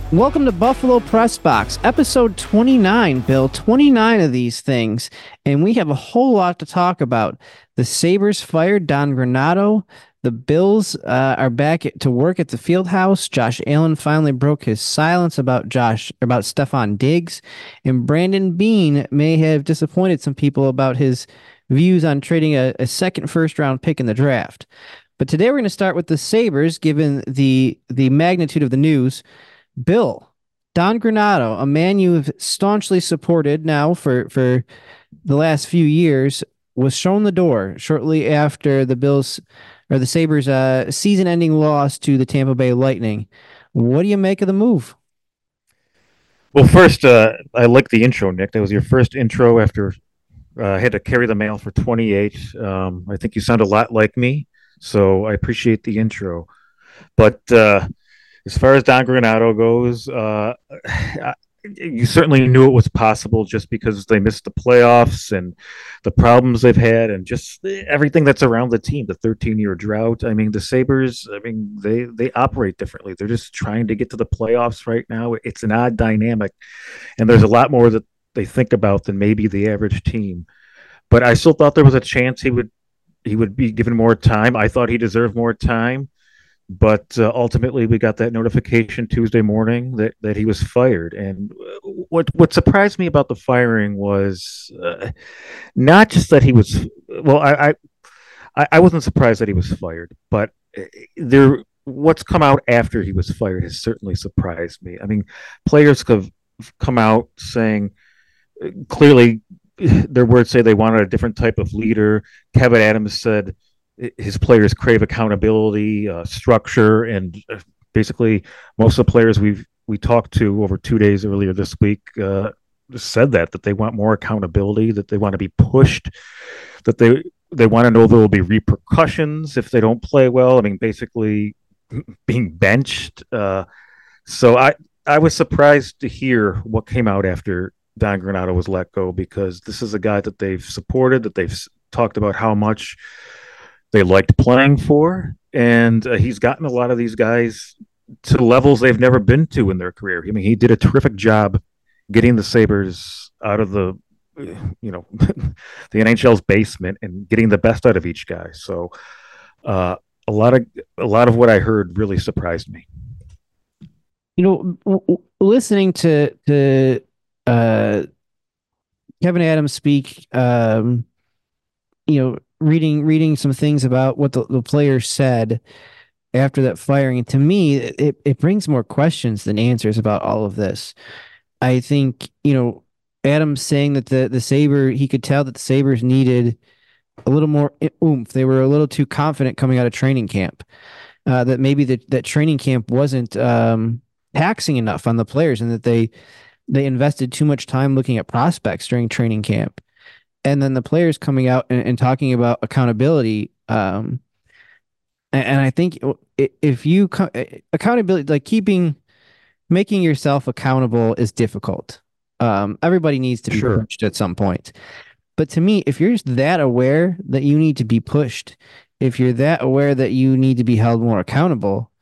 Welcome to Buffalo Press Box, episode 29, Bill. 29 of these things. And we have a whole lot to talk about. The Sabres fired Don Granato. The Bills are back to work at the field house. Josh Allen finally broke his silence about Stefan Diggs. And Brandon Beane may have disappointed some people about his views on trading a second first round pick in the draft. But today we're going to start with the Sabres, given the magnitude of the news. Bill, Don Granato, a man you've staunchly supported now for the last few years, was shown the door shortly after the Sabres season-ending loss to the Tampa Bay Lightning. What do you make of the move? Well, first, I like the intro, Nick. That was your first intro after I had to carry the mail for 28. I think you sound a lot like me, so I appreciate the intro. But as far as Don Granato goes, you certainly knew it was possible just because they missed the playoffs and the problems they've had and just everything that's around the team, the 13-year drought. I mean, the Sabres, they operate differently. They're just trying to get to the playoffs right now. It's an odd dynamic, and there's a lot more that they think about than maybe the average team. But I still thought there was a chance he would be given more time. I thought he deserved more time, but ultimately we got that notification Tuesday morning that he was fired. And what surprised me about the firing was not just that he was well, I wasn't surprised that he was fired, but there what's come out after he was fired has certainly surprised me. I mean, players have come out saying clearly their words say they wanted a different type of leader. Kevin Adams said his players crave accountability, structure, and basically most of the players we talked to over 2 days earlier this week said that they want more accountability, that they want to be pushed, that they want to know there will be repercussions if they don't play well. I mean, basically being benched. So I was surprised to hear what came out after Don Granato was let go, because this is a guy that they've supported, that they've talked about how much they liked playing for, and he's gotten a lot of these guys to levels they've never been to in their career. I mean, he did a terrific job getting the Sabres out of the the NHL's basement and getting the best out of each guy. So a lot of what I heard really surprised me. Listening to uh, Kevin Adams speak, reading some things about what the players said after that firing. And to me, it brings more questions than answers about all of this. I think, Adams saying that he could tell that the Sabres needed a little more oomph. They were a little too confident coming out of training camp. That maybe that training camp wasn't taxing enough on the players, and that they invested too much time looking at prospects during training camp. And then the players coming out and talking about accountability. And I think if you accountability, like making yourself accountable is difficult. Everybody needs to be Sure. pushed at some point. But to me, if you're just that aware that you need to be pushed, if you're that aware that you need to be held more accountable,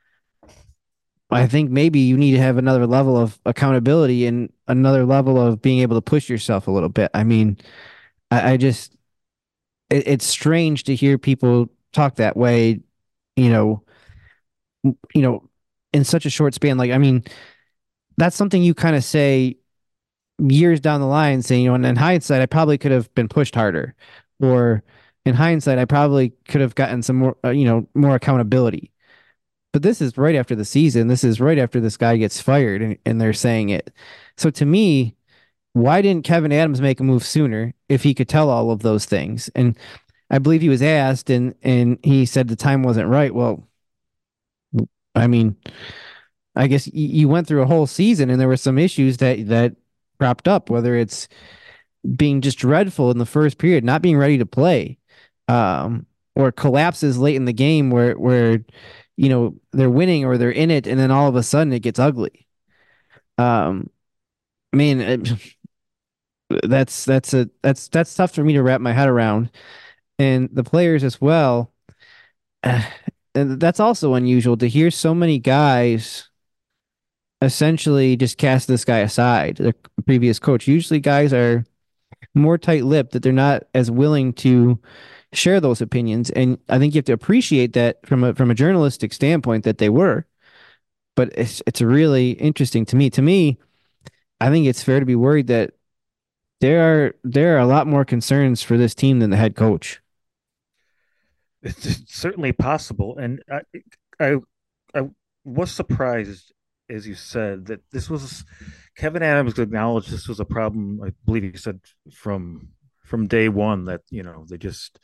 I think maybe you need to have another level of accountability and another level of being able to push yourself a little bit. I mean, I just it's strange to hear people talk that way, you know, you know, in such a short span. Like, I mean, that's something you kind of say years down the line, saying, and in hindsight, I probably could have been pushed harder, or in hindsight, I probably could have gotten some more, more accountability. But this is right after the season. This is right after this guy gets fired, and they're saying it. So to me, why didn't Kevin Adams make a move sooner if he could tell all of those things? And I believe he was asked, and he said the time wasn't right. Well, I mean, I guess you went through a whole season, and there were some issues that cropped up, whether it's being just dreadful in the first period, not being ready to play, or collapses late in the game where they're winning or they're in it, and then all of a sudden it gets ugly. Um, I mean, that's tough for me to wrap my head around, and the players as well. And that's also unusual to hear so many guys essentially just cast this guy aside, the previous coach. Usually guys are more tight-lipped, that they're not as willing to share those opinions. And I think you have to appreciate that from a journalistic standpoint that they were. But it's really interesting to me. To me, I think it's fair to be worried that there are a lot more concerns for this team than the head coach. It's certainly possible, and I, I was surprised, as you said, that this was Kevin Adams acknowledged this was a problem. I believe he said from day one that they just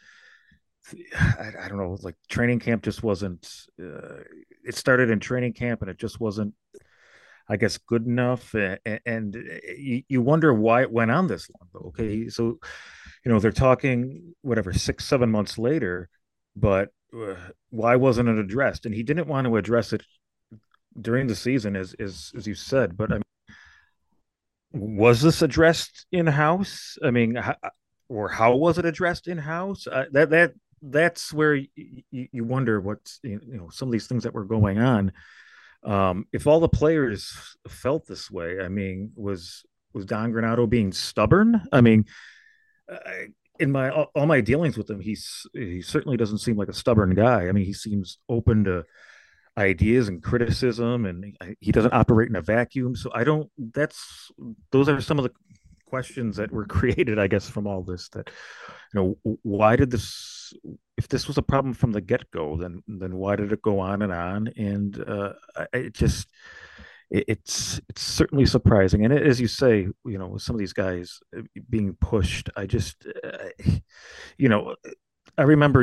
I don't know, like training camp just wasn't. It started in training camp, and it just wasn't, I guess, good enough. And you wonder why it went on this long, though. Okay, so they're talking whatever 6 7 months later, but why wasn't it addressed? And he didn't want to address it during the season, as you said. But I mean, was this addressed in house? I mean, or how was it addressed in house? That's where you wonder what's some of these things that were going on. If all the players felt this way, I mean, was Don Granado being stubborn? I mean, in my all my dealings with him, he certainly doesn't seem like a stubborn guy. I mean, he seems open to ideas and criticism, and he doesn't operate in a vacuum. So I don't. Those are some of the questions that were created, I guess, from all this. That why did this? If this was a problem from the get go, then why did it go on and on? And it just it's certainly surprising. And as you say, with some of these guys being pushed, you know, I remember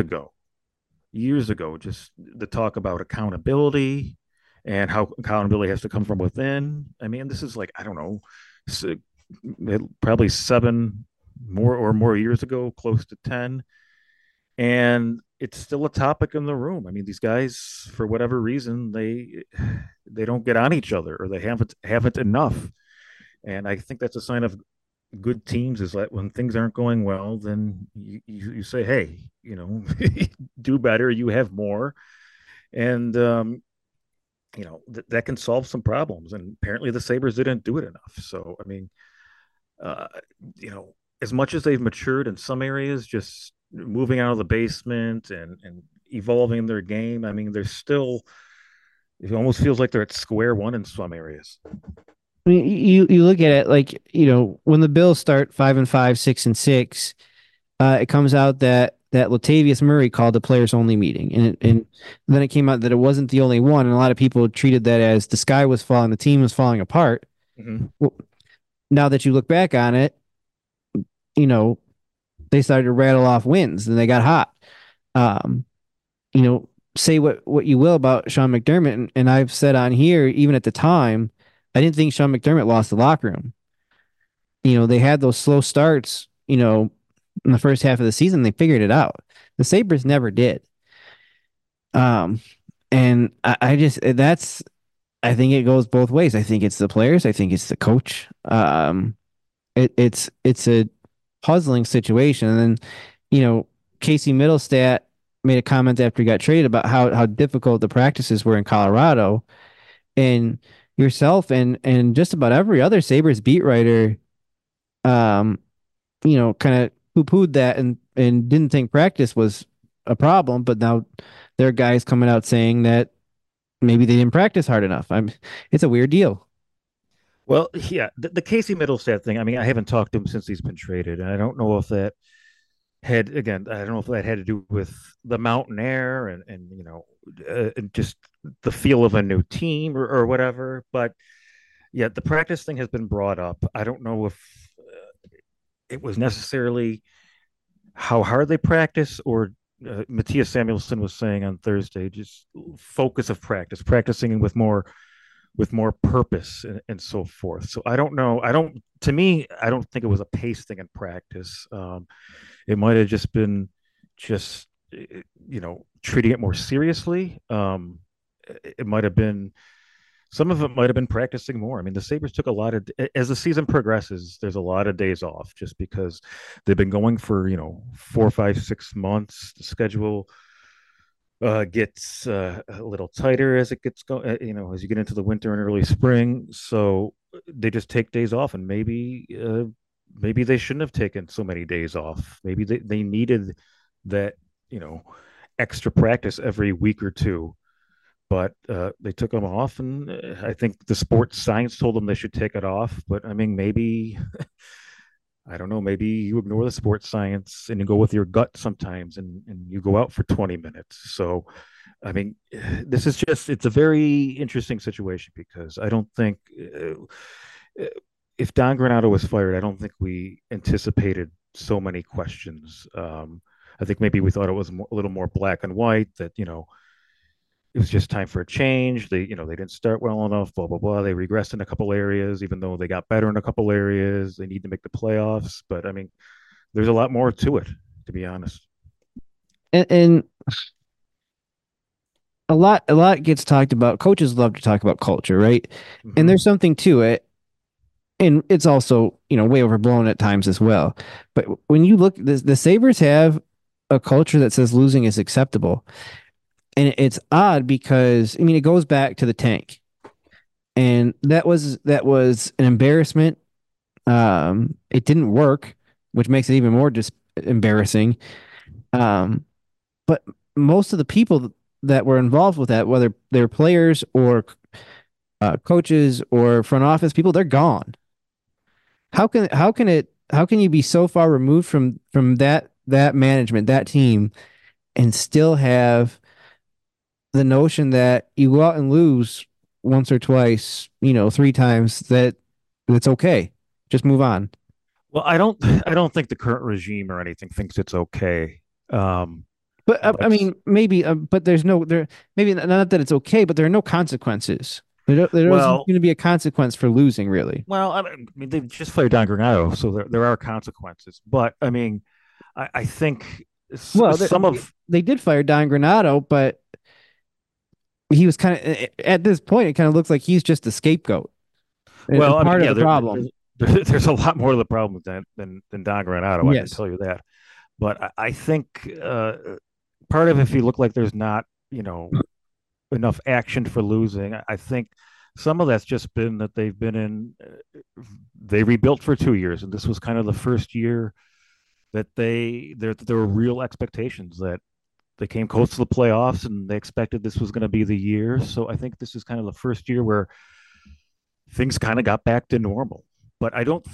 years ago, just the talk about accountability and how accountability has to come from within. I mean, this is like, I don't know, probably seven more years ago, close to 10. And it's still a topic in the room. I mean, these guys, for whatever reason, they don't get on each other, or they haven't enough. And I think that's a sign of good teams, is that when things aren't going well, then you say, hey, do better. You have more, and that can solve some problems. And apparently, the Sabres didn't do it enough. So, I mean, uh, as much as they've matured in some areas, just moving out of the basement and evolving their game, I mean, they're still. It almost feels like they're at square one in some areas. I mean, you look at it like, when the Bills start 5-5, 6-6, it comes out that Latavius Murray called the players only meeting, and then it came out that it wasn't the only one, and a lot of people treated that as the sky was falling, the team was falling apart. Mm-hmm. Well, now that you look back on it, you know they started to rattle off wins, and they got hot. Um, say what you will about Sean McDermott, and I've said on here, even at the time, I didn't think Sean McDermott lost the locker room. They had those slow starts, in the first half of the season. They figured it out. The Sabres never did. Um, and I just, I think it goes both ways. I think it's the players. I think it's the coach. It's a puzzling situation. And then, Casey Middlestat made a comment after he got traded about how difficult the practices were in Colorado, and yourself and just about every other Sabres beat writer, um, kind of poo-pooed that and didn't think practice was a problem. But now there are guys coming out saying that maybe they didn't practice hard enough. It's a weird deal. Well, yeah, the Casey Middlestat thing. I mean, I haven't talked to him since he's been traded, and I don't know if that had again. I don't know if that had to do with the mountain air and and just the feel of a new team or whatever. But yeah, the practice thing has been brought up. I don't know if it was necessarily how hard they practice, or Matthias Samuelsson was saying on Thursday, just focus of practice, practicing with more purpose and so forth. So I don't know. To me, I don't think it was a pace thing in practice. It might have just been just, treating it more seriously. It might have been, some of it might have been practicing more. I mean, the Sabres took a lot of, as the season progresses, there's a lot of days off just because they've been going for, 4, 5, 6 months. The schedule gets a little tighter as it gets going, as you get into the winter and early spring. So they just take days off, and maybe they shouldn't have taken so many days off. Maybe they needed that, you know, extra practice every week or two. But they took them off, and I think the sports science told them they should take it off. But I mean, maybe I don't know. Maybe you ignore the sports science and you go with your gut sometimes, and you go out for 20 minutes. So, I mean, this is it's a very interesting situation because I don't think if Don Granado was fired, I don't think we anticipated so many questions. I think maybe we thought it was a little more black and white that, it was just time for a change. They didn't start well enough, blah, blah, blah. They regressed in a couple areas, even though they got better in a couple areas. They need to make the playoffs. But I mean, there's a lot more to it, to be honest. And a lot gets talked about. Coaches love to talk about culture, right? And Mm-hmm. there's something to it. And it's also, way overblown at times as well. But when you look, the Sabres have a culture that says losing is acceptable. And it's odd because I mean it goes back to the tank. And that was an embarrassment. It didn't work, which makes it even more just embarrassing. Um, but most of the people that were involved with that, whether they're players or coaches or front office people, they're gone. How can you be so far removed from that management, that team, and still have the notion that you go out and lose once or twice, three times, that it's okay. Just move on. Well, I don't think the current regime or anything thinks it's okay. Um, But I but mean, maybe, but there's no there. Maybe not that it's okay, but there are no consequences. There doesn't well, seem to be a consequence for losing, really. I mean, they've just fired Don Granado, so there are consequences. But I mean, I think Well, some of they did fire Don Granado, but he was kind of at this point. It kind of looks like he's just a scapegoat and well, I mean, part of yeah, the problem. there's a lot more to the problem than Don Granado. I can Yes, tell you that. But I think part of if you look like there's not, enough action for losing, I think some of that's just been that they've been in. They rebuilt for 2 years, and this was kind of the first year that there were real expectations that they came close to the playoffs, and they expected this was going to be the year. So I think this is kind of the first year where things kind of got back to normal. But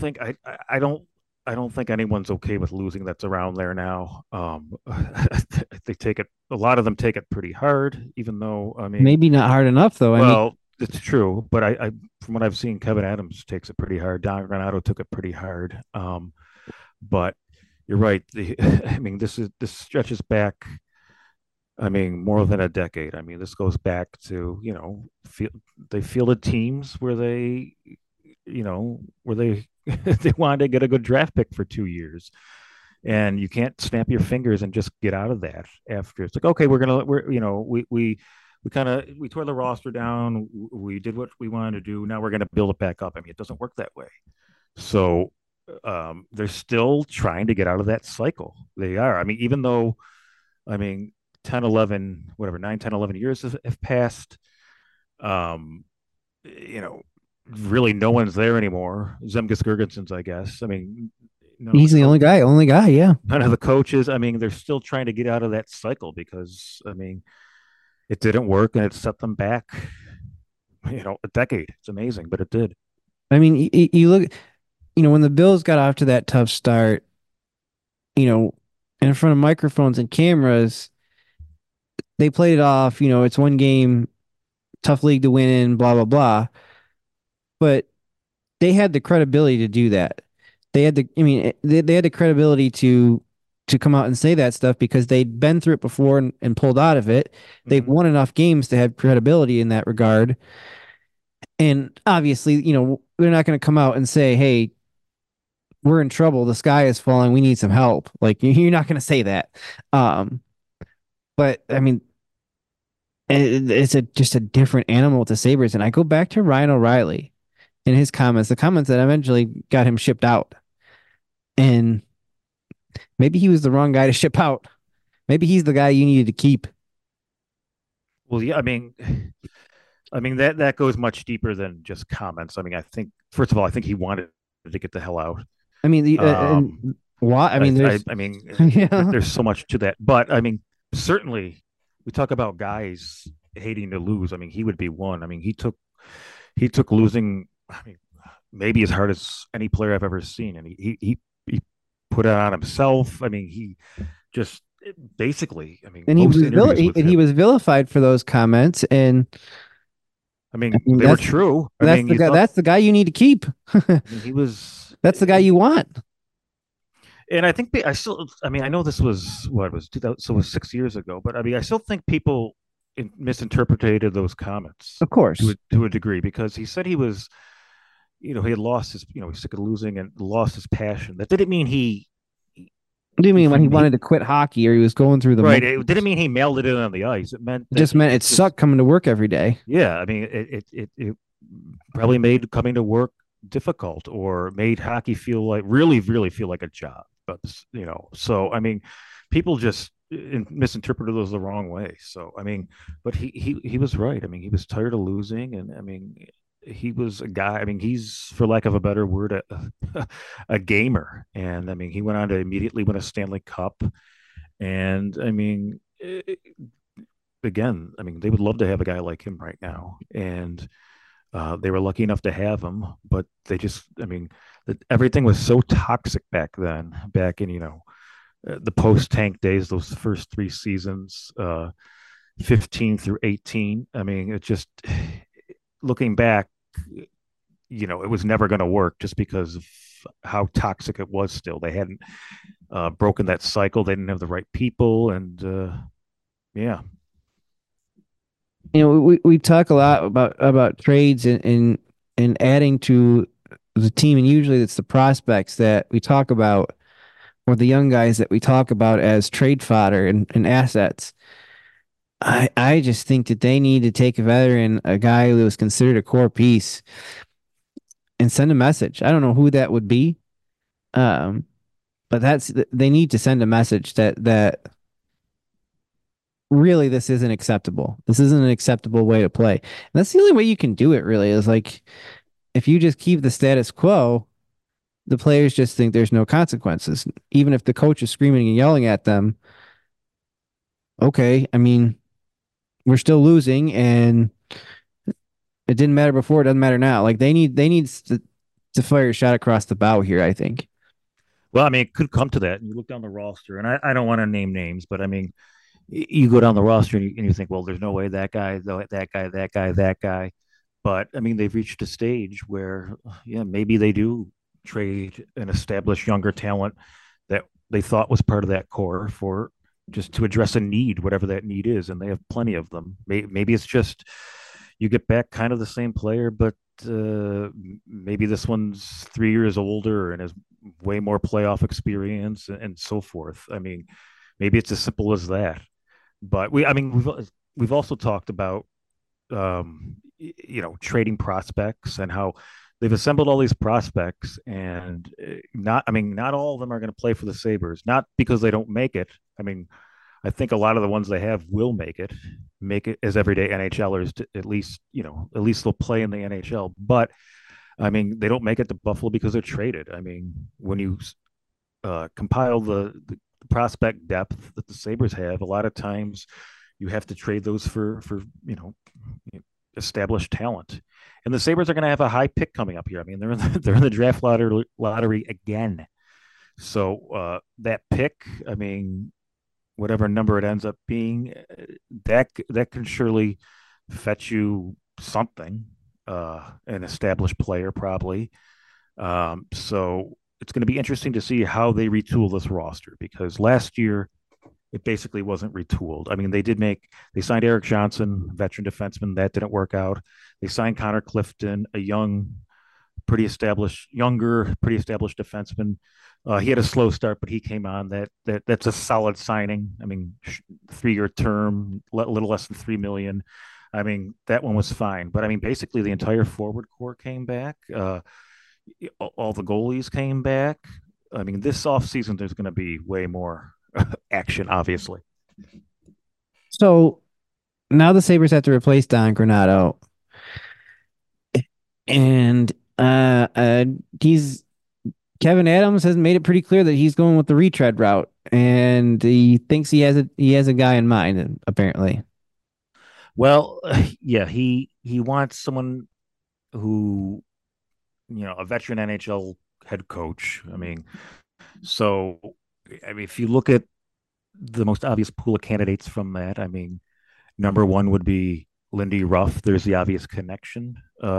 I don't think anyone's okay with losing that's around there now. They take it. A lot of them take it pretty hard, even though I mean, maybe not hard enough though. I mean, well, it's true. But I from what I've seen, Kevin Adams takes it pretty hard. Don Granato took it pretty hard. But you're right. I mean, this stretches back. I mean, more than a decade. I mean, this goes back to, they fielded teams where they they wanted to get a good draft pick for 2 years, and you can't snap your fingers and just get out of that after. It's like, okay, we tore the roster down, we did what we wanted to do. Now we're gonna build it back up. I mean, it doesn't work that way. So they're still trying to get out of that cycle. They are. I mean, even though I mean, 10, 11, whatever, 9, 10, 11 years have passed. Um, you know, really no one's there anymore. Zemgus Girgensons, I guess. I mean, none of the he's the only coach, guy. Only guy. Yeah. none of the coaches. I mean, they're still trying to get out of that cycle because I mean, it didn't work and it set them back, a decade. It's amazing, but it did. I mean, you look. When the Bills got off to that tough start, you know, in front of microphones and cameras, they played it off. It's one game, tough league to win in, blah blah blah. But they had the credibility to do that. They had the, I mean, they had the credibility to come out and say that stuff because they'd been through it before and pulled out of it. They've Mm-hmm. won enough games to have credibility in that regard. And obviously, they're not going to come out and say, "Hey, we're in trouble. The sky is falling. We need some help." Like you're not going to say that. Um, but I mean, it's just a different animal with the Sabres. And I go back to Ryan O'Reilly and his comments, the comments that eventually got him shipped out. And maybe he was the wrong guy to ship out. Maybe he's the guy you needed to keep. Well, yeah, I mean that goes much deeper than just comments. I mean, I think first of all, I think he wanted to get the hell out. I mean, Um, and why? I I, mean, I, there's, I mean, yeah. there's so much to that, but I mean, certainly we talk about guys hating to lose. I mean, he would be one. I mean, he took losing. I mean, maybe as hard as any player I've ever seen, and he put it on himself. I mean, he just basically. I mean, And most interviews with he him. was vilified for those comments, and I I mean, mean they were true. I that's mean, the you guy thought. that's the guy you need to keep. I mean, he was. That's the guy you want. And I think I still, I mean, I know this was what it was 2000, so it was 6 years ago, but I mean, I still think people misinterpreted those comments Of course. to a degree because he said he was, he had lost his, he's sick of losing and lost his passion. That didn't mean What do you mean when he he wanted to quit hocky or he was going through the right. It didn't motions? mean he mailed it in on the ice. It meant It that just meant it it just, sucked coming to work every day. yeah. I mean, it probably made coming to work difficult or made hockey feel like really, really feel like a job. But so I mean, people just misinterpreted those the wrong way. So I mean, but he was right. I mean, he was tired of losing, and I mean, he was a guy. I mean, he's for lack of a better word, a gamer, and I mean, he went on to immediately win a Stanley Cup, and I mean. Again, I mean, they would love to have a guy like him right now, and they were lucky enough to have him, but they just, I mean, everything was so toxic back then, back in, the post tank days, those first three seasons, 15 through 18. I mean, it just, looking back, it was never going to work just because of how toxic it was still. They hadn't broken that cycle, they didn't have the right people. And yeah. We talk a lot about trades and adding to the team, and usually it's the prospects that we talk about or the young guys that we talk about as trade fodder and assets. I just think that they need to take a veteran, a guy who was considered a core piece, and send a message. I don't know who that would be, um, but they need to send a message that really this isn't acceptable. This isn't an acceptable way to play. And that's the only way you can do it. Really, is like if you just keep the status quo, the players just think there's no consequences. Even if the coach is screaming and yelling at them, okay, I mean, we're still losing and it didn't matter before, it doesn't matter now. Like they need to fire a shot across the bow here, I think. Well, I mean, it could come to that. And you look down the roster, and I don't want to name names, but I mean, you go down the roster and you think, well, there's no way that guy, that guy, that guy, that guy. But I mean, they've reached a stage where, yeah, maybe they do trade an established younger talent that they thought was part of that core for just to address a need, whatever that need is, and they have plenty of them. Maybe it's just you get back kind of the same player, but maybe this one's 3 years older and has way more playoff experience and so forth. I mean, maybe it's as simple as that. But I mean, we've also talked about trading prospects and how they've assembled all these prospects and not all of them are going to play for the Sabres, not because they don't make it. I mean, I think a lot of the ones they have will make it as everyday NHLers to, at least they'll play in the NHL. But I mean, they don't make it to Buffalo because they're traded. I mean, when you compile the prospect depth that the Sabres have, a lot of times you have to trade those for established talent. And the Sabres are going to have a high pick coming up here. I mean, they're in the draft lottery again. So that pick, I mean, whatever number it ends up being, that can surely fetch you something, an established player probably. So it's going to be interesting to see how they retool this roster because last year it basically wasn't retooled. I mean, they signed Eric Johnson, veteran defenseman, that didn't work out. They signed Connor Clifton, a pretty established defenseman. He had a slow start, but he came on. That's a solid signing. I mean, 3 year term, a little less than 3 million. I mean, that one was fine. But I mean, basically, the entire forward core came back. All the goalies came back. I mean, this offseason, there's going to be way more action, obviously. So now the Sabres have to replace Don Granado, and uh, uh, he's Kevin Adams has made it pretty clear that he's going with the retread route, and he thinks he has a guy in mind. Apparently, Well, yeah, he wants someone who, a veteran NHL head coach. So if you look at the most obvious pool of candidates from that, number one would be Lindy Ruff. There's the obvious connection.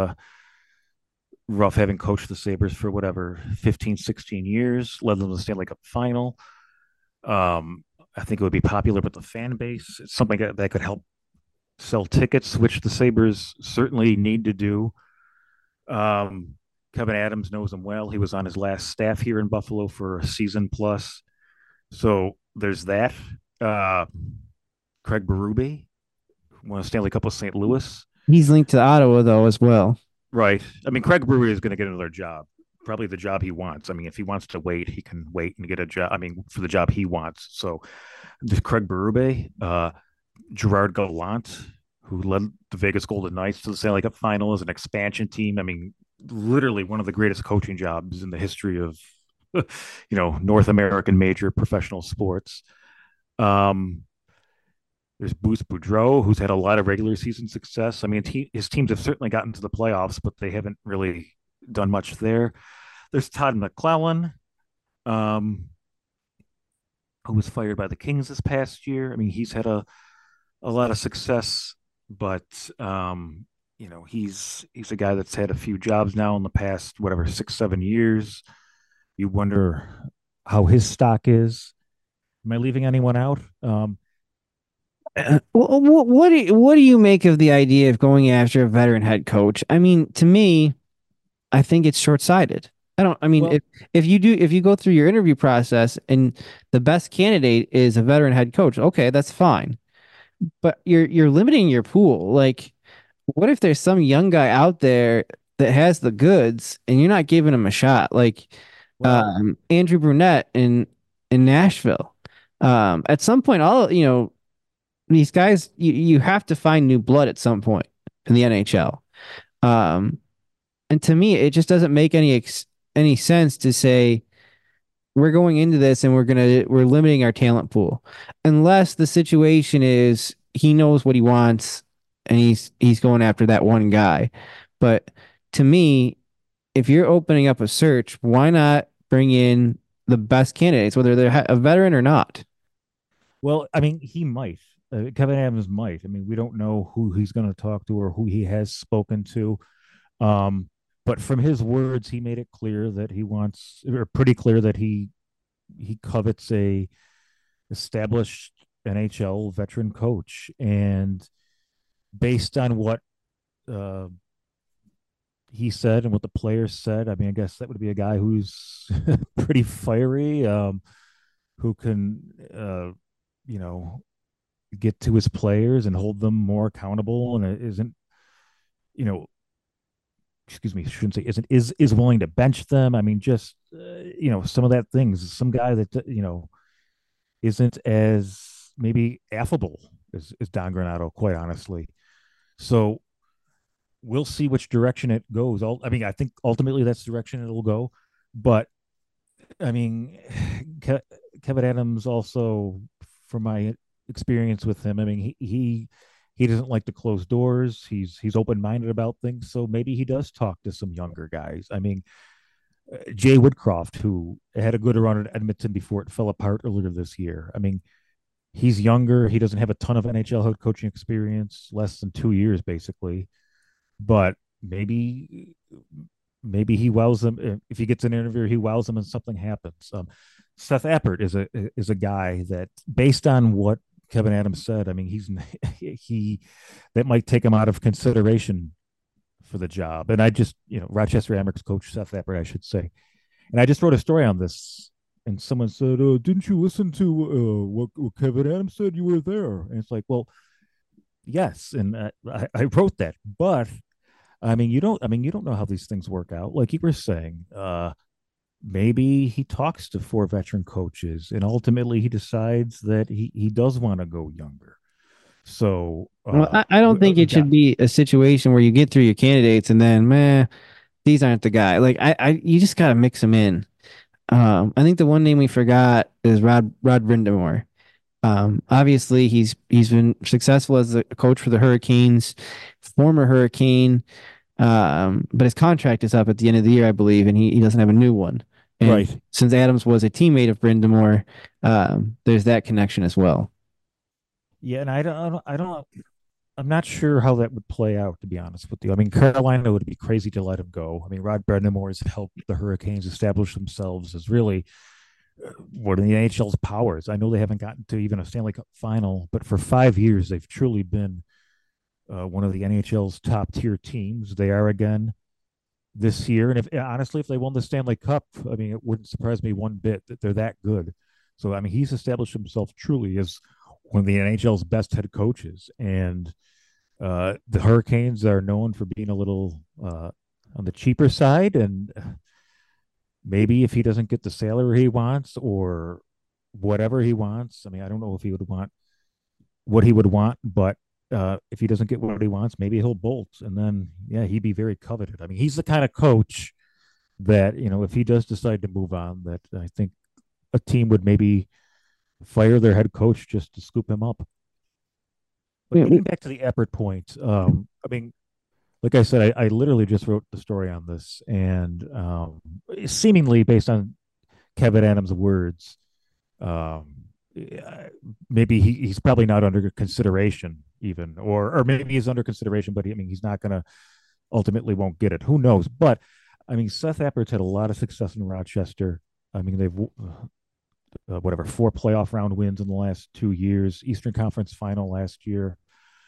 Ruff having coached the Sabres for whatever 15, 16 years, led them to the Stanley Cup final. I think it would be popular with the fan base. It's something that could help sell tickets, which the Sabres certainly need to do. Um, Kevin Adams knows him well. He was on his last staff here in Buffalo for a season plus. So there's that. Uh, Craig Berube won a Stanley Cup with St. Louis. he's linked to Ottawa though as well. Right. Craig Berube is going to get another job, probably the job he wants. If he wants to wait, he can wait and get a job. For the job he wants. So Craig Berube, Gerard Gallant, who led the Vegas Golden Knights to the Stanley Cup final as an expansion team. Literally one of the greatest coaching jobs in the history of, North American major professional sports. Um, there's Bruce Boudreau, who's had a lot of regular season success. His teams have certainly gotten to the playoffs, but they haven't really done much there. There's Todd McClellan, um, who was fired by the Kings this past year. He's had a lot of success, but he's a guy that's had a few jobs now in the past, whatever, 6, 7 years. You wonder how his stock is. Am I leaving anyone out? What do you make of the idea of going after a veteran head coach? I mean, to me, I think it's short-sighted. I don't. I mean, Well, if you go through your interview process and the best candidate is a veteran head coach, okay, that's fine. But you're limiting your pool. Like, what if there's some young guy out there that has the goods and you're not giving him a shot? Like, well, Andrew Brunette in Nashville. At some point, these guys, you have to find new blood at some point in the NHL. Um, and to me, it just doesn't make any sense to say we're going into this and we're limiting our talent pool, unless the situation is he knows what he wants and he's going after that one guy. But to me, if you're opening up a search, why not bring in the best candidates, whether they're a veteran or not? he might. Kevin Adams might. We don't know who he's going to talk to or who he has spoken to. Um, but from his words, he made it clear that he wants, or pretty clear that he covets a established NHL veteran coach, and based on what uh, he said and what the players said, I guess that would be a guy who's pretty fiery, who can, you know, get to his players and hold them more accountable, and it isn't, you know, excuse me, I shouldn't say is willing to bench them. Just some of that things. Some guy that isn't as maybe affable as Don Granado, quite honestly. So we'll see which direction it goes. I think ultimately that's the direction it'll go. But I mean, Kevin Adams also, from my experience with him, he doesn't like to close doors. He's open minded about things. So maybe he does talk to some younger guys. Jay Woodcroft, who had a good run at Edmonton before it fell apart earlier this year. He's younger. He doesn't have a ton of NHL head coaching experience, less than 2 years basically. But maybe he wows them if he gets an interview. He wows them and something happens. Seth Appert is a guy that, based on what Kevin Adams said, he that might take him out of consideration for the job. And I just, Rochester Amerks coach Seth Appert, I should say. And I just wrote a story on this, and someone said, "Didn't you listen to what Kevin Adams said? You were there." And it's like, well, yes, and I wrote that, but you don't know how these things work out. Like you were saying, maybe he talks to 4 veteran coaches, and ultimately he decides that he does want to go younger. So Well, I don't think it should be a situation where you get through your candidates and then, man, these aren't the guy. Like you just gotta mix them in. I think the one name we forgot is Rod Brindamore. Obviously he's been successful as a coach for the Hurricanes, former Hurricane. But his contract is up at the end of the year, I believe, and he doesn't have a new one. And right. since Adams was a teammate of Brindamore, there's that connection as well. Yeah, and I'm not sure how that would play out, to be honest with you. I mean, Carolina would be crazy to let him go. I mean, Rod Brindamore has helped the Hurricanes establish themselves as really one of the NHL's powers. I know they haven't gotten to even a Stanley Cup final, but for 5 years, they've truly been one of the NHL's top tier teams. They are again this year. And if honestly, if they won the Stanley Cup, I mean, it wouldn't surprise me one bit that they're that good. So, I mean, he's established himself truly as one of the NHL's best head coaches. And the Hurricanes are known for being a little on the cheaper side. And maybe if he doesn't get the salary he wants or whatever he wants, I mean, I don't know if he would want what he would want, but if he doesn't get what he wants, maybe he'll bolt, and then yeah, he'd be very coveted. I mean, he's the kind of coach that if he does decide to move on, that I think a team would maybe fire their head coach just to scoop him up. But Yeah, getting back to the Eppert point, I mean, like I said, I literally just wrote the story on this, and seemingly based on Kevin Adams' words, um, maybe he's probably not under consideration even, or maybe he's under consideration, but I mean he's not going to ultimately won't get it. Who knows? But I mean Seth Appert's had a lot of success in Rochester. I mean they've whatever 4 playoff round wins in the last 2 years, Eastern Conference Final last year.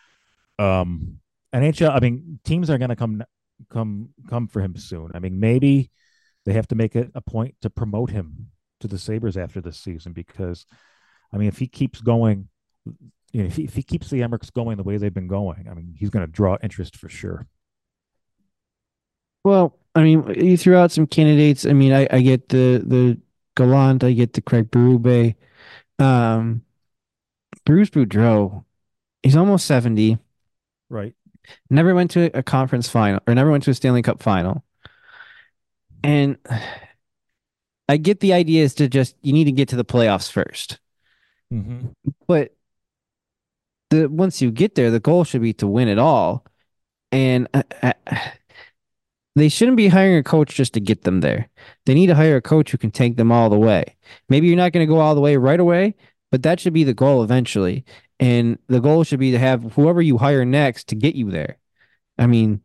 Um, NHL. I mean teams are going to come for him soon. I mean maybe they have to make it a point to promote him to the Sabres after this season because I mean, if he keeps going, if he keeps the Emmericks going the way they've been going, I mean, he's going to draw interest for sure. well, I mean, you threw out some candidates. I mean, I get the Gallant, I get the Craig Berube. Um, Bruce Boudreau, he's almost 70. Right. Never went to a conference final or never went to a Stanley Cup final. And I get the idea is to just you need to get to the playoffs first. Mm-hmm. But the once you get there, the goal should be to win it all. And they shouldn't be hiring a coach just to get them there. They need to hire a coach who can take them all the way. Maybe you're not going to go all the way right away, but that should be the goal eventually. And the goal should be to have whoever you hire next to get you there. I mean,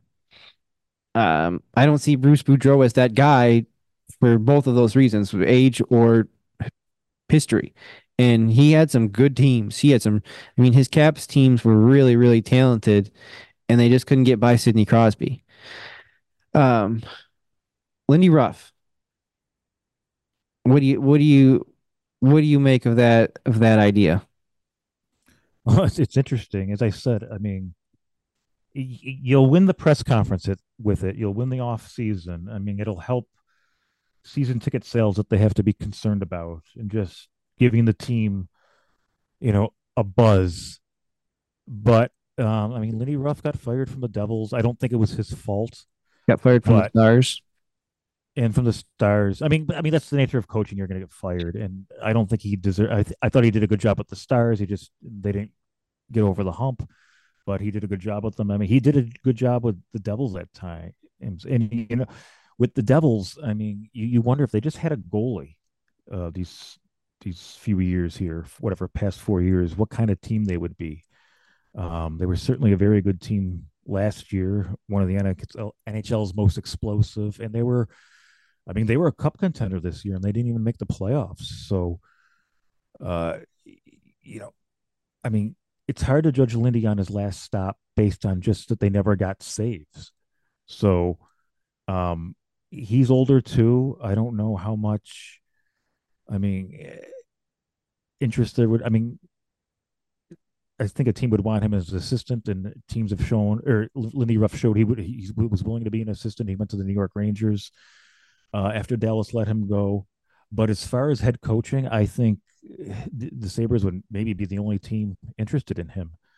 I don't see Bruce Boudreau as that guy for both of those reasons, age or history. And he had some good teams. I mean, his Caps teams were really, really talented, and they just couldn't get by Sidney Crosby. Um, Lindy Ruff, what do you, what do you, what do you make of that idea? Well, it's interesting. As I said, I mean, you'll win the press conference with it. You'll win the off season. I mean, it'll help season ticket sales that they have to be concerned about, and just giving the team, a buzz. But I mean, Lindy Ruff got fired from the Devils. I don't think it was his fault, Got fired from the but Stars. and from the Stars. I mean that's the nature of coaching. You're going to get fired, and I don't think he deserved. I thought he did a good job with the Stars. They didn't get over the hump, but he did a good job with them. I mean, he did a good job with the Devils that time, and with the Devils, I mean, you wonder if they just had a goalie, these few years here, whatever past 4 years, what kind of team they would be. They were certainly a very good team last year, one of the NHL's most explosive, and I mean, they were a cup contender this year, and they didn't even make the playoffs. So, uh, you know, I mean, it's hard to judge Lindy on his last stop based on just that they never got saves. So, um, he's older too. I don't know how much. I mean, interest there would. I mean, I think a team would want him as an assistant, and teams have shown, or Lindy Ruff showed he was willing to be an assistant. He went to the New York Rangers after Dallas let him go. But as far as head coaching, I think the Sabres would maybe be the only team interested in him.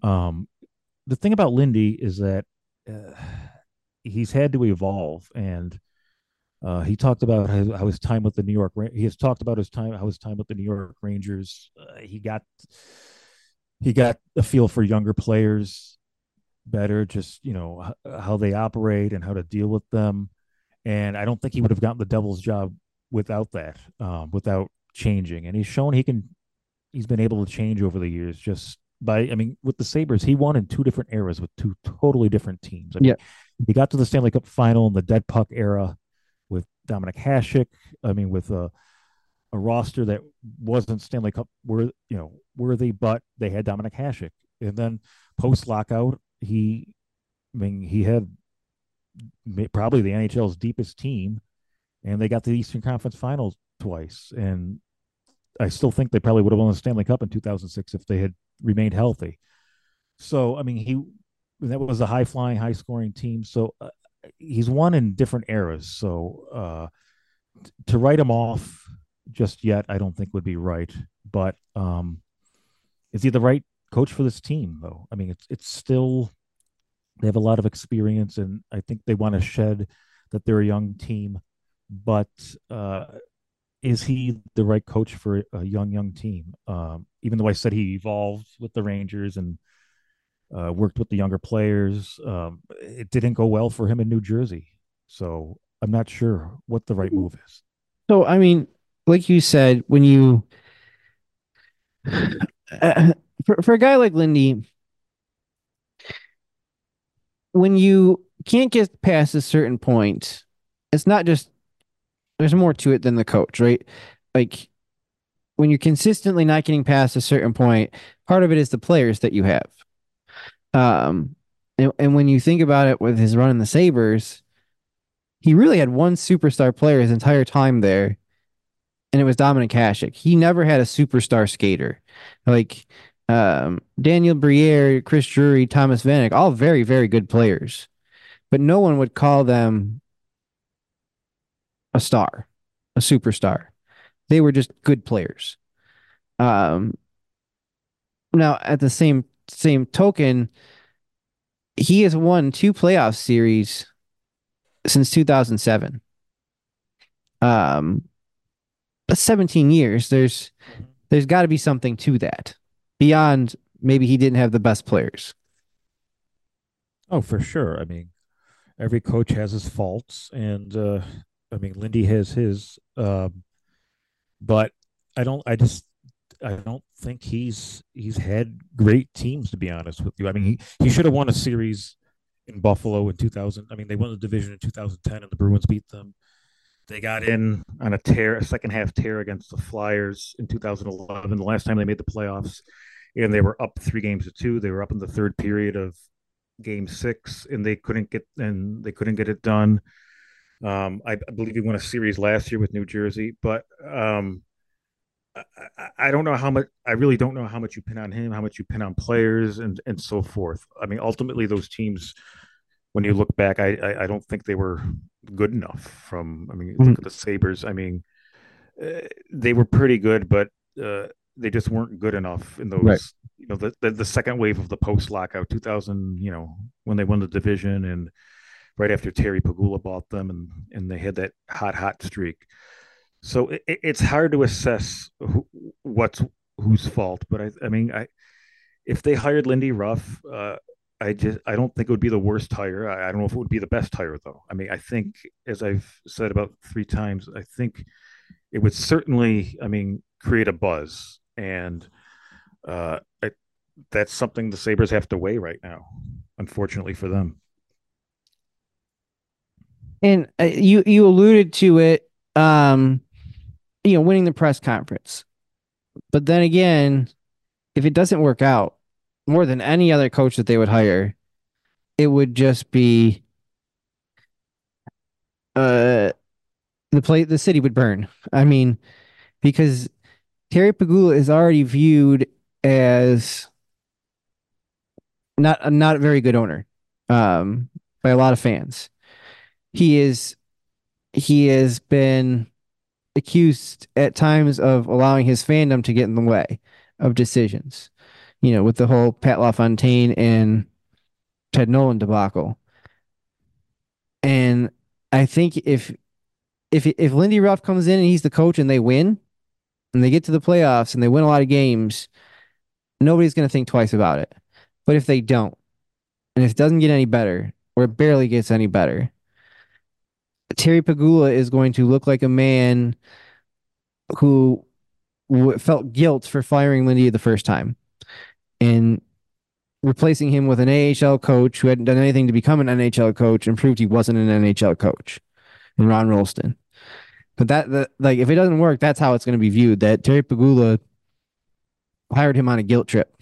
Um, the thing about Lindy is that uh, he's had to evolve, and he talked about how his time with the New York. He has talked about his time, how his time with the New York Rangers. He got a feel for younger players better, just how they operate and how to deal with them. And I don't think he would have gotten the Devils job without that, without changing. And he's shown he can. He's been able to change over the years. Just by, I mean, with the Sabres, he won in two different eras with two totally different teams. I Yeah. mean, he got to the Stanley Cup final in the dead puck era with Dominic Hasek. I mean, with a roster that wasn't Stanley Cup worthy, but they had Dominic Hasek. And then post lockout, he had probably the NHL's deepest team, and they got to the Eastern Conference Finals twice. And I still think they probably would have won the Stanley Cup in 2006 if they had remained healthy. So, I mean, that was a high flying, high scoring team. So he's won in different eras. So to write him off just yet, I don't think would be right. But is he the right coach for this team, though? I mean, it's still they have a lot of experience, and I think they want to shed that they're a young team. But is he the right coach for a young team? Even though I said he evolved with the Rangers and worked with the younger players, it didn't go well for him in New Jersey. So I'm not sure what the right move is. So, I mean, like you said, when you for a guy like Lindy, when you can't get past a certain point, it's not just there's more to it than the coach, right? Like when you're consistently not getting past a certain point, part of it is the players that you have. And when you think about it with his run in the Sabres, he really had one superstar player his entire time there, and it was Dominic Hasek. He never had a superstar skater. Like Daniel Briere, Chris Drury, Thomas Vanek, all very, very good players. But no one would call them a star, a superstar. They were just good players. Um, Now at the same token, he has won two playoff series since 2007. Um, that's 17 years. There's got to be something to that beyond maybe he didn't have the best players. Oh, for sure. I mean, every coach has his faults, and I mean, Lindy has his. But I don't. I don't think he's had great teams, to be honest with you. I mean, he should have won a series in Buffalo in 2000. I mean, they won the division in 2010, and the Bruins beat them. They got in on a tear, a second half tear against the Flyers in 2011, the last time they made the playoffs, and they were up 3 games to 2. They were up in the third period of Game 6, and they couldn't get it done. I believe he won a series last year with New Jersey, but I don't know how much. I really don't know how much you pin on him, how much you pin on players, and so forth. I mean, ultimately, those teams, when you look back, I don't think they were good enough. I mean, look at the Sabres. I mean, they were pretty good, but they just weren't good enough in Right. those. The second wave of the post lockout, 2000. When they won the division, and right after Terry Pagula bought them, and they had that hot streak. So it's hard to assess what's whose fault. But I mean, if they hired Lindy Ruff, I don't think it would be the worst hire. I don't know if it would be the best hire though. I mean, I think, as I've said about 3 times, I think it would certainly, I mean, create a buzz, and uh, it, that's something the Sabres have to weigh right now, unfortunately for them. And you alluded to it, um, winning the press conference. But then again, if it doesn't work out, more than any other coach that they would hire, it would just be uh the city would burn. I mean, because Terry Pagula is already viewed as not a very good owner, by a lot of fans. He is he has been accused at times of allowing his fandom to get in the way of decisions. with the whole Pat LaFontaine and Ted Nolan debacle. And I think if Lindy Ruff comes in and he's the coach and they win and they get to the playoffs and they win a lot of games, nobody's going to think twice about it. But if they don't, and if it doesn't get any better, or it barely gets any better, Terry Pagula is going to look like a man who felt guilt for firing Lindy the first time and replacing him with an AHL coach who hadn't done anything to become an NHL coach and proved he wasn't an NHL coach, and Ron Rolston. But like, if it doesn't work, that's how it's going to be viewed. That Terry Pagula hired him on a guilt trip.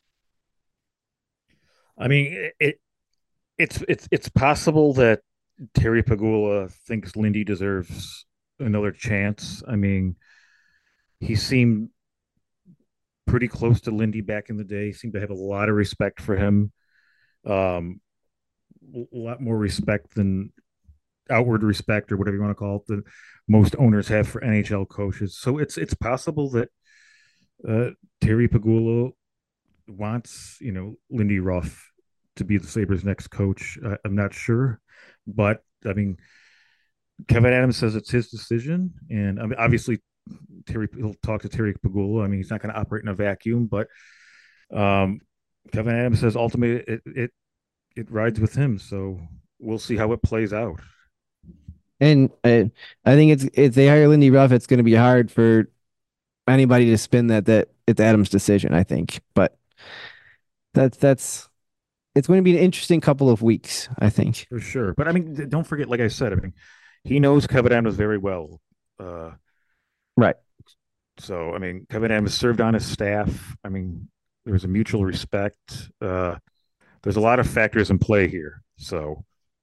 I mean, it's possible that Terry Pagula thinks Lindy deserves another chance. I mean, he seemed pretty close to Lindy back in the day. He seemed to have a lot of respect for him. A lot more respect than outward respect or whatever you want to call it that most owners have for NHL coaches. So it's possible that Terry Pagula wants Lindy Ruff to be the Sabres' next coach. I'm not sure, but I mean, Kevin Adams says it's his decision, and I mean, obviously he'll talk to Terry Pagula. I mean, he's not going to operate in a vacuum, but um, Kevin Adams says ultimately it rides with him. So we'll see how it plays out. And I think it's if they hire Lindy Ruff, it's going to be hard for anybody to spin that it's Adams' decision. I think, but that's it's going to be an interesting couple of weeks. I think For sure. But I mean, don't forget, like I said, I mean, he knows Kevin Adams very well. Uh, right. so, I mean, Kevin Adams served on his staff. I mean, there's a mutual respect. There's a lot of factors in play here. So,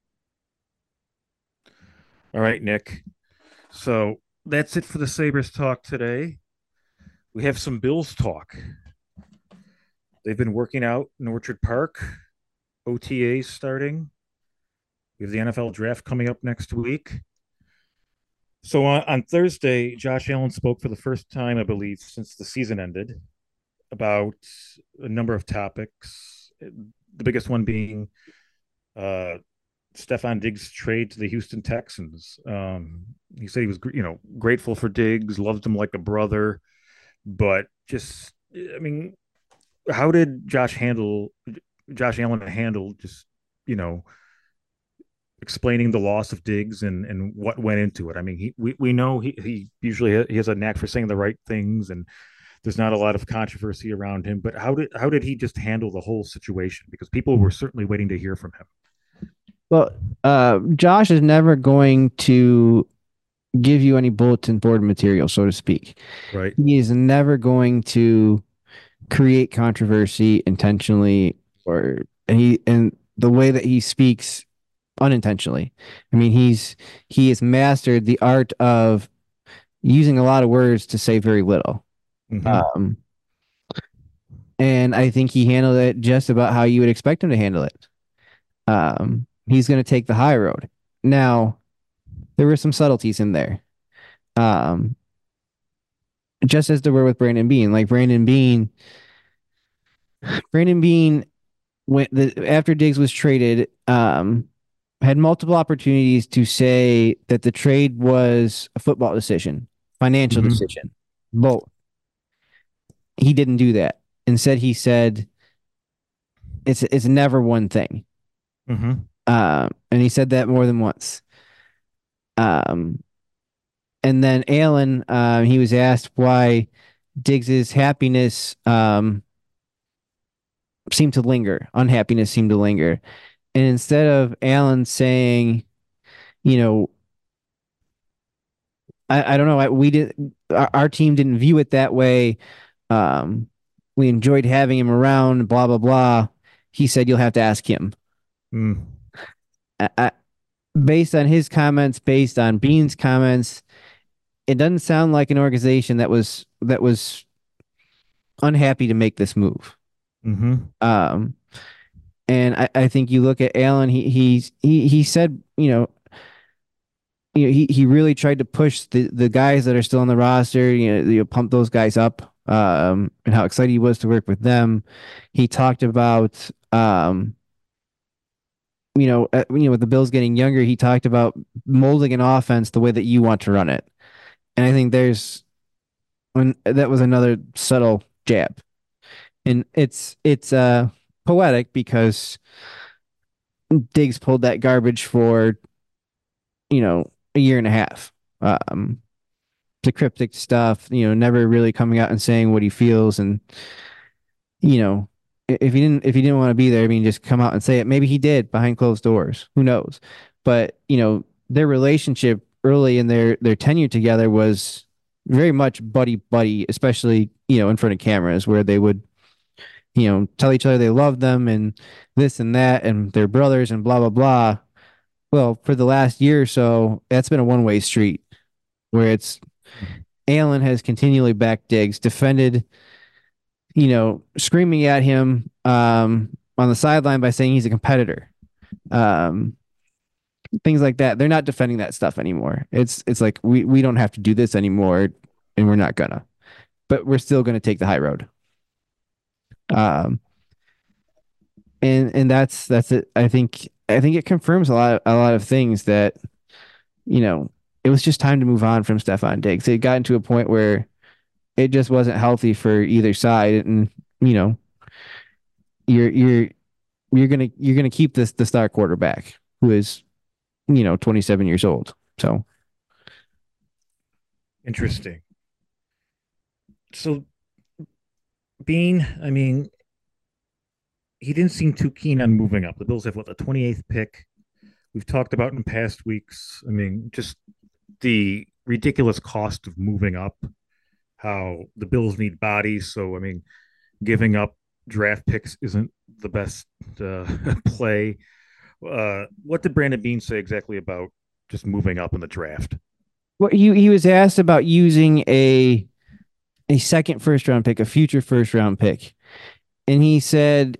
all right, Nick. So that's it for the Sabres talk today. We have some Bills talk. They've been working out in Orchard Park, OTAs starting. We have the NFL draft coming up next week. So on Thursday, Josh Allen spoke for the first time, I believe, since the season ended about a number of topics. The biggest one being uh, Stefon Diggs' trade to the Houston Texans. He said he was, grateful for Diggs, loved him like a brother, but just, I mean, how did Josh Allen handle just, you know, explaining the loss of Diggs and what went into it? I mean, we know he usually he has a knack for saying the right things, and there's not a lot of controversy around him. But how did he just handle the whole situation? Because people were certainly waiting to hear from him. Well, Josh is never going to give you any bulletin board material, so to speak. Right. He is never going to create controversy intentionally, and the way that he speaks unintentionally. I mean, he has mastered the art of using a lot of words to say very little. Mm-hmm. And I think he handled it just about how you would expect him to handle it. He's going to take the high road. Now, there were some subtleties in there. Just as there were with Brandon Beane. Like Brandon Beane after Diggs was traded, had multiple opportunities to say that the trade was a football decision, financial Mm-hmm. decision, both. He didn't do that. Instead, he said it's never one thing. Mm-hmm. And he said that more than once. Um, and then Allen, he was asked why Diggs's happiness seemed to linger, unhappiness seemed to linger. And instead of Allen saying, you know, I don't know, we did our team didn't view it that way. We enjoyed having him around, blah blah blah. He said you'll have to ask him. Mm. Based on his comments, based on Beane's comments, it doesn't sound like an organization that was unhappy to make this move. Mm-hmm. And I think you look at Allen, he said, he really tried to push the guys that are still on the roster, pump those guys up. and how excited he was to work with them. He talked about, with the Bills getting younger, he talked about molding an offense the way that you want to run it. And I think when that was another subtle jab. And it's poetic because Diggs pulled that garbage for, a year and a half. The cryptic stuff, never really coming out and saying what he feels. And, if he didn't want to be there, I mean, just come out and say it. Maybe he did behind closed doors. Who knows? But, their relationship early in their tenure together was very much buddy buddy, especially, in front of cameras where they would, tell each other they loved them and this and that and their brothers and blah blah blah. Well, for the last year or so, that's been a one-way street where it's Allen has continually backed Diggs, defended, screaming at him on the sideline by saying he's a competitor. Um, Things like that. They're not defending that stuff anymore. It's like we don't have to do this anymore, and we're not gonna. But we're still gonna take the high road. Um, and that's it. I think it confirms a lot of things that you know it was just time to move on from Stefon Diggs. It got into a point where it just wasn't healthy for either side, and you know you're you're you're gonna keep this the star quarterback who is 27 years old. So Interesting. So Bean, I mean, he didn't seem too keen on moving up. The Bills have what, the 28th pick. We've talked about in past weeks. I mean, just the ridiculous cost of moving up, how the Bills need bodies. So, I mean, giving up draft picks isn't the best play. What did Brandon Bean say exactly about just moving up in the draft? what he was asked about using a second first round pick, a future first round pick, and he said,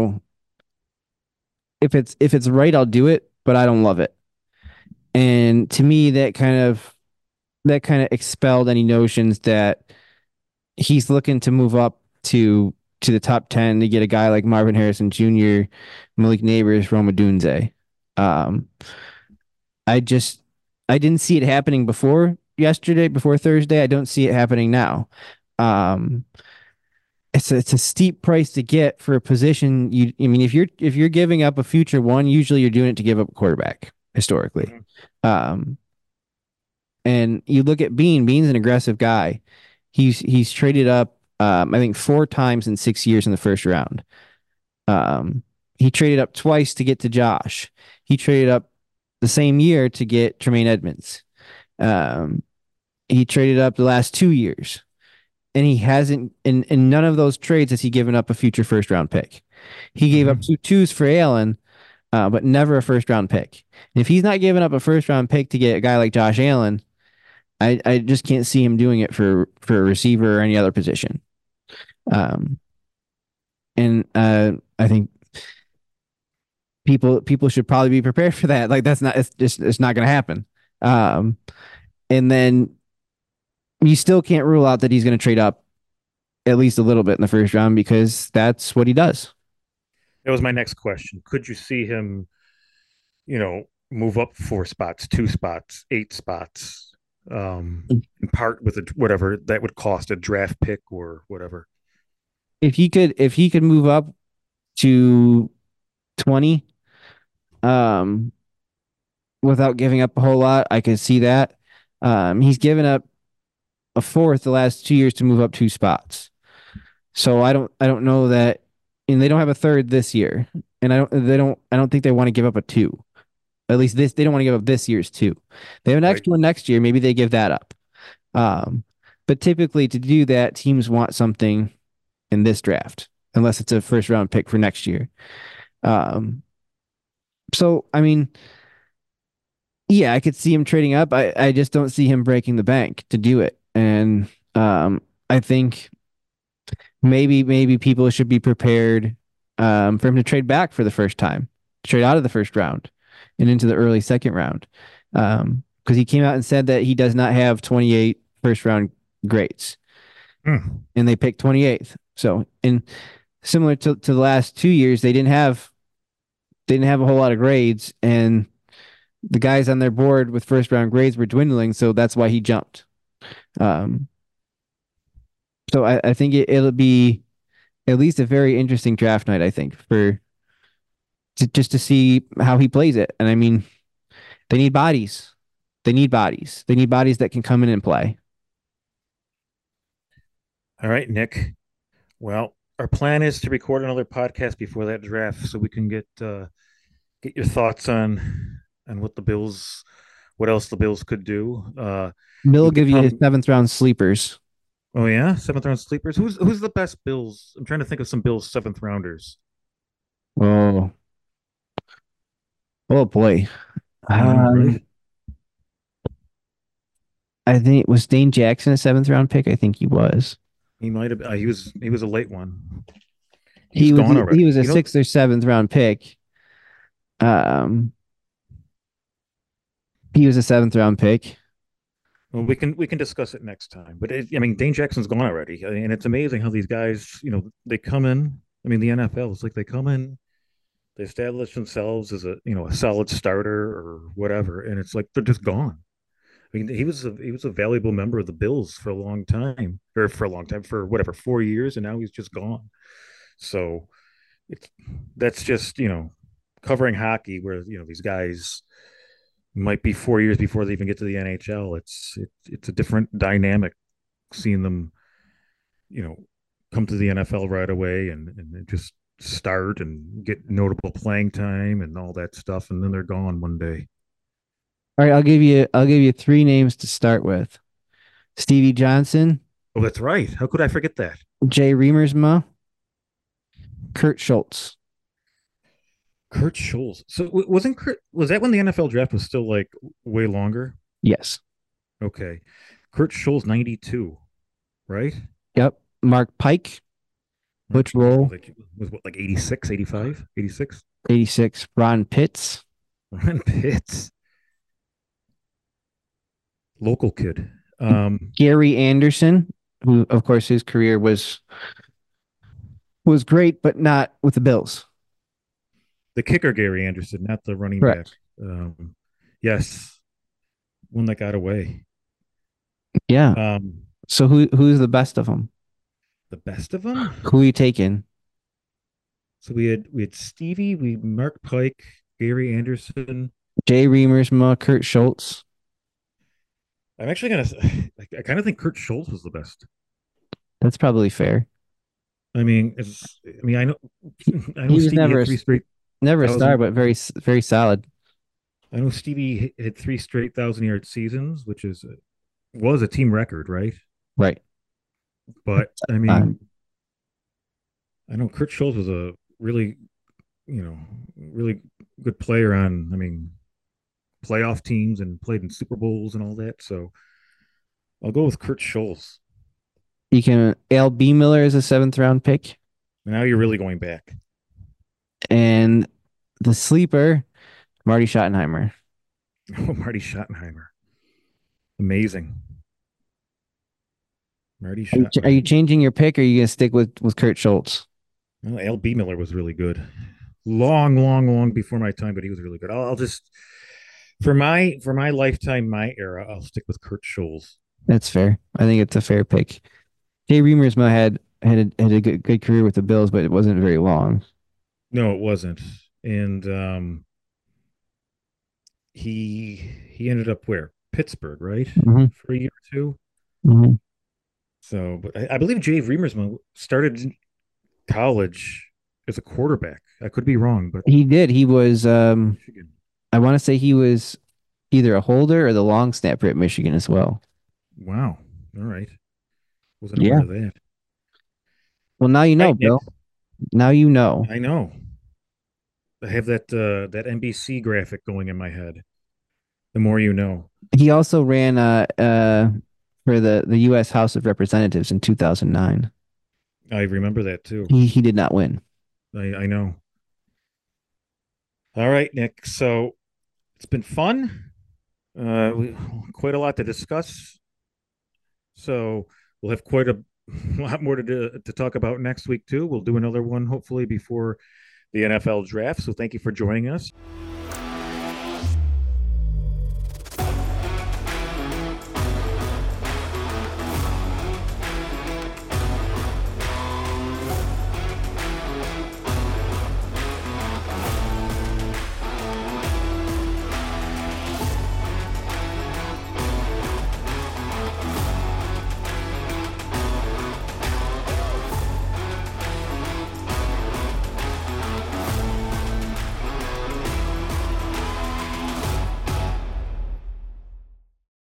if it's right, I'll do it, but I don't love it. And to me, that kind of expelled any notions that he's looking to move up to the top 10 to get a guy like Marvin Harrison Jr., Malik Neighbors, Roma Dunze. Um, I just I didn't see it happening before Thursday. I don't see it happening now. Um, it's a steep price to get for a position. I mean, if you're giving up a future one, usually you're doing it to give up a quarterback historically. Mm-hmm. Um, and you look at Bean's an aggressive guy. He's traded up, I think 4 times in 6 years in the first round. Um, he traded up twice to get to Josh. He traded up the same year to get Tremaine Edmonds. Um, he traded up the last 2 years, and he hasn't in none of those trades has he given up a future first round pick. He gave up Mm-hmm. two twos for Allen, but never a first round pick. And if he's not giving up a first round pick to get a guy like Josh Allen, I just can't see him doing it for a receiver or any other position. Um, and I think people should probably be prepared for that. Like that's not it's not going to happen. Um, and then you still can't rule out that he's going to trade up at least a little bit in the first round because that's what he does. That was my next question. Could you see him, move up 4 spots, 2 spots, 8 spots, in part with whatever that would cost a draft pick or whatever? If he could move up to 20, um, without giving up a whole lot, I could see that. He's given up a fourth the last 2 years to move up 2 spots. So I don't know that, and they don't have a third this year, and I don't think they want to give up a two. At least they don't want to give up this year's two. They have an Right. extra one next year. Maybe they give that up. Um, but typically to do that, teams want something in this draft, unless it's a first round pick for next year. Um, so I mean, yeah, I could see him trading up. I just don't see him breaking the bank to do it. And I think maybe people should be prepared for him to trade back for the first time, trade out of the first round and into the early second round. Because he came out and said that he does not have 28 first round grades. Hmm. and they picked 28th. So, and similar to the last 2 years, they didn't have a whole lot of grades, and the guys on their board with first round grades were dwindling, so that's why he jumped. Um, so I think it'll be at least a very interesting draft night. I think just to see how he plays it, and I mean they need bodies. They need bodies. They need bodies that can come in and play. All right, Nick. Well, our plan is to record another podcast before that draft, so we can get your thoughts on what else the Bills could do. Bill will We've give you his become, seventh round sleepers. oh yeah, seventh round sleepers. Who's the best Bills? I'm trying to think of some Bills seventh rounders. Oh, oh boy. I know, right? Um, I think was Dane Jackson a seventh round pick. I think he was. He might have. He was a late one. He's He was gone he already. was a sixth or seventh round pick. Um, he was a seventh round pick. Well, we can discuss it next time. But I mean, Dane Jackson's gone already, and it's amazing how these guys, they come in. I mean, the NFL is like they come in, they establish themselves as a solid starter or whatever, and it's like they're just gone. I mean, he was a valuable member of the Bills for a long time, or for a long time, for whatever 4 years, and now he's just gone. So it's that's just covering hockey where these guys might be 4 years before they even get to the NHL. It's a different dynamic seeing them, you know, come to the NFL right away and just start and get notable playing time and all that stuff, and then they're gone one day. All right, I'll give you three names to start with: Stevie Johnson, Oh, that's right. How could I forget that? Jay Remersma, Kurt Schultz. Kurt Scholes. So wasn't Kurt? Was that when the NFL draft was still like way longer? Yes. Okay, Kurt Scholes 92, right? Yep. Mark Pike, Mark Butch Pike was Roll, what, like 86, 85, 86? 86. Ron Pitts, Ron Pitts, local kid. Um, Gary Anderson, who of course his career was great, but not with the Bills. the kicker Gary Anderson, not the running back. Correct. Um, yes, one that got away. Yeah. Um, So who's the best of them? the best of them. Who are you taking? So we had Stevie, we Mark Pike, Gary Anderson. Jay Remersma, Kurt Schultz. I'm actually gonna. I kind of think Kurt Schultz was the best. That's probably fair. I know. He, I know he was Stevie never had a, three straight never a star, thousand. but very solid. I know Stevie had three straight 1,000 yard seasons, which was a team record, right? Right. But I Um, mean, I know Kurt Schultz was a really good player on. I mean, playoff teams and played in Super Bowls and all that. So I'll go with Kurt Schultz. you can L.B. Miller is a seventh round pick, Now you're really going back. and the sleeper Marty Schottenheimer. Oh, Marty Schottenheimer, amazing. Marty Are you Schottenheimer. changing your pick, or are you gonna stick with Kurt Schultz? Well, L.B. Miller was really good. Long, long, long before my time, but he was really good. I'll just for my lifetime, my era, I'll stick with Kurt Scholes. That's fair. I think it's a fair pick. Jay Remersma had a good career with the Bills, but it wasn't very long. No, it wasn't. And he ended up where? Pittsburgh, right? Hmm. For a year or two. Hmm. So, but I believe Jay Remersma started college as a quarterback. I could be wrong, but He did. He was. Michigan. I want to say he was either a holder or the long snapper at Michigan as well. Wow. All right. Wasn't aware Yeah. of that. Well, now you All know, right, Nick. Bill. Now you know. I know. I have that NBC graphic going in my head. The more you know. He also ran for the U.S. House of Representatives in 2009. I remember that too. He did not win. I know. All right, Nick. So it's been fun. Quite a lot to discuss. So we'll have quite a lot more to talk about next week too. We'll do another one hopefully before the NFL draft. So thank you for joining us.